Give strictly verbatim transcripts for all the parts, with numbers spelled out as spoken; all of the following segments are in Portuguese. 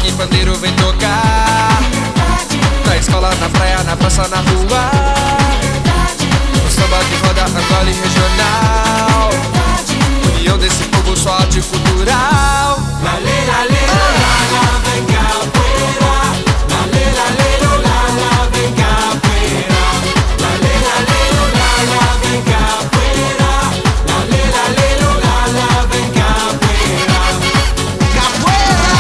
e pandeiro vem tocar. Na escola, na praia, na praça, na rua. O samba de roda, Angola e regional. União desse povo, só arte cultural. Lale, lale, lala, vem capoeira. Lale, lale, lala, vem capoeira. Lale, lale, lala, vem capoeira. Lale, lale, lala, vem capoeira. Capoeira!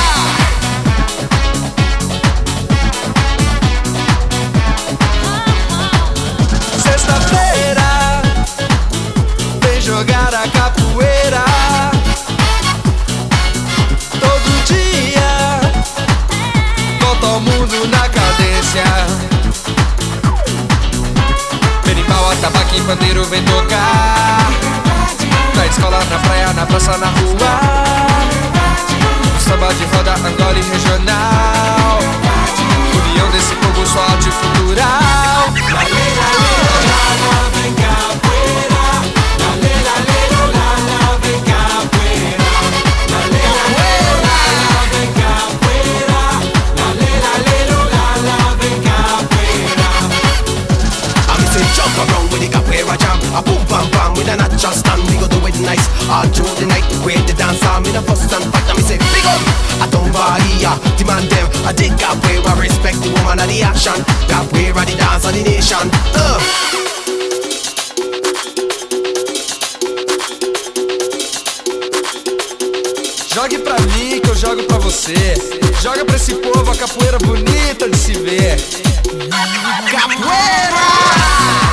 Sexta-feira, vem jogar a capoeira. Todo dia, volta ao mundo na cadência. Berimbau, atabaque e pandeiro vem tocar. Na escola, na praia, na praça, na rua. O samba de roda, Angola e regional. União desse povo, só arte cultural. Lale, lale, lala, vem capoeira. Lale, lale, lala, vem capoeira. Lale, lale, lala, vem capoeira. Lale, lale, lala, vem capoeira. I miss it jump around with the capoeira jam. A boom bam bam with a natural stand. We go do it nice all through the night. Wait the dance on me the fuss and fight. I me say big up. I don't Bahia, demand them. I dig capoeira, respect the woman of the action. Capoeira the dance of the nation. Uh. Jogue pra mim que eu jogo pra você. Joga pra esse povo a capoeira bonita de se ver. Capoeira!